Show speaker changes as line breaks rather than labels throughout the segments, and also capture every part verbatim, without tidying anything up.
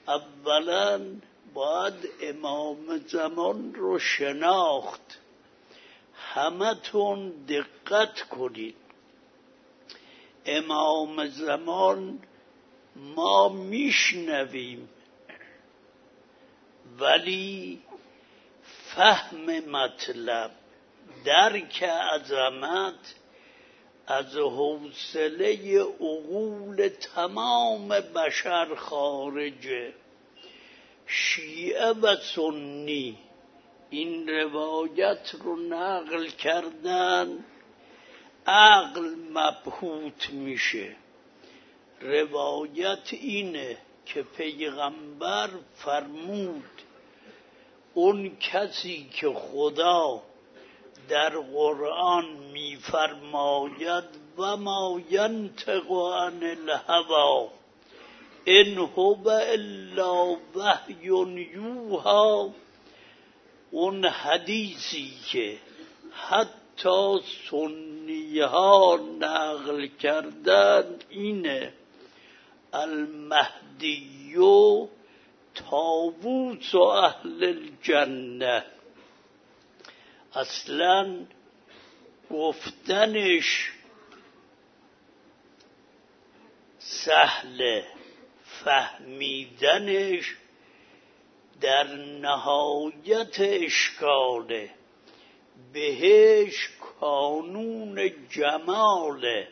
اولا باید امام زمان رو شناخت. همتون دقت کنید، امام زمان ما میشنویم ولی فهم مطلب، درک عظمت از حوصله عقول تمام بشر خارجه. شیعه و سنی این روایت رو نقل کردن، عقل مبهوت میشه. روایت اینه که پیغمبر فرمود اون کسی که خدا در قرآن میفرماید و ما ینطق عن الهوی ان هو الا وحی یوحی، اون حدیثی که حتی سنی ها نقل کردن اینه: المهدی طاووس اهل الجنه. اصلا گفتنش سهله، فهمیدنش در نهایت اشکاله. بهش کانون جماله،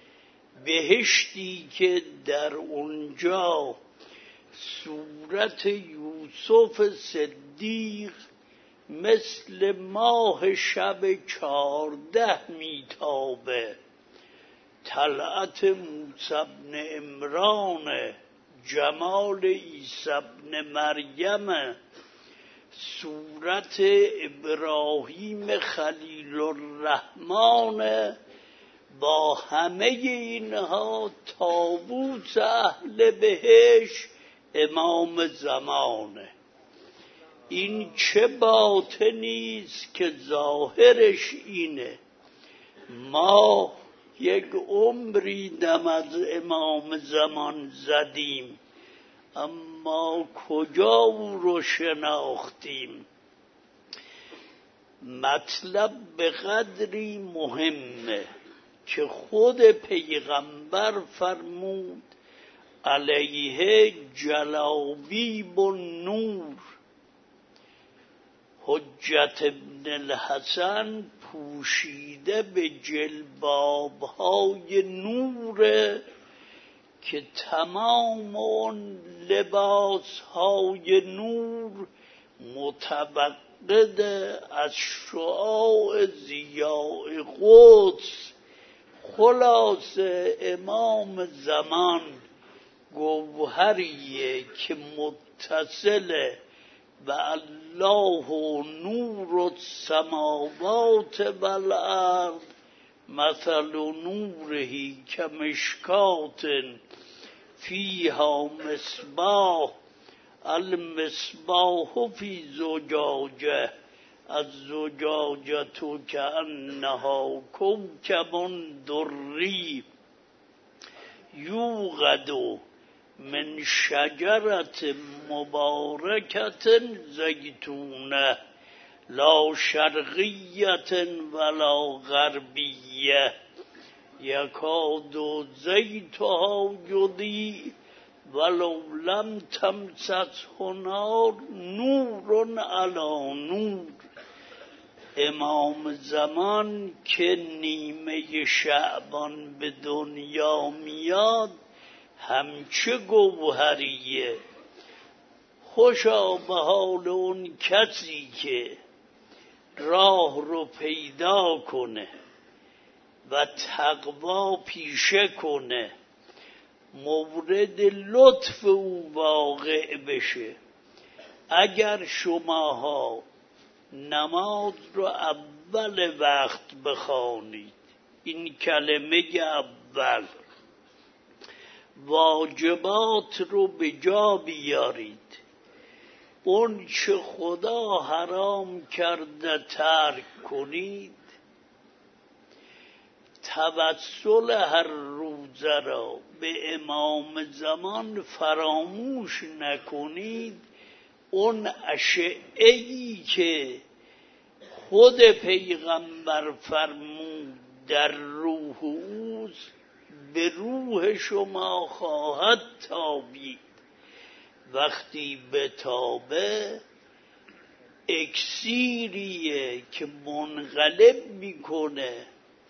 بهشتی که در اونجا صورت یوسف صدیق مثل ماه شب چارده میتابه، طلعت موسی بن عمران، جمال عیسی بن مریم، صورت ابراهیم خلیل الرحمن، با همه اینها طاووس اهل بهشت امام زمانه. این چه باطنی است که ظاهرش اینه. ما یک عمری دم از امام زمان زدیم اما کجا او رو شناختیم؟ مطلب به قدری مهمه که خود پیغمبر فرمود علیه جلابیب النور. حجت ابن الحسن پوشیده به جلبابهای نوره که تمام اون لباسهای نور متبقد از شعاع ضیاء قدس. خلاصه امام زمان گوهریه که متصله و الله نور السماوات والارض مثل نوره کمشکات فیها مصباح المصباح فی زجاجه الزجاجة کأنها کوکب دری یوقد من شجرت مبارکت زیتونه لا شرقیت ولا غربیه یکاد زیتها یضیء ولو لم تمسسه نار نور علی نور. امام زمان که نیمه شعبان به دنیا میاد همچه گوهریه. خوشا به حال اون کسی که راه رو پیدا کنه و تقوا پیشه کنه، مورد لطف او واقع بشه. اگر شماها نماز رو اول وقت بخوانید، این کلمه اول، واجبات رو به جا بیارید، اون چه خدا حرام کرده ترک کنید، توسل هر روز روزه را به امام زمان فراموش نکنید، اون اشعه‌ای که خود پیغمبر فرمود در روح اوست به روح شما خواهد تابید. وقتی بتابه اکسیریه که منقلب میکنه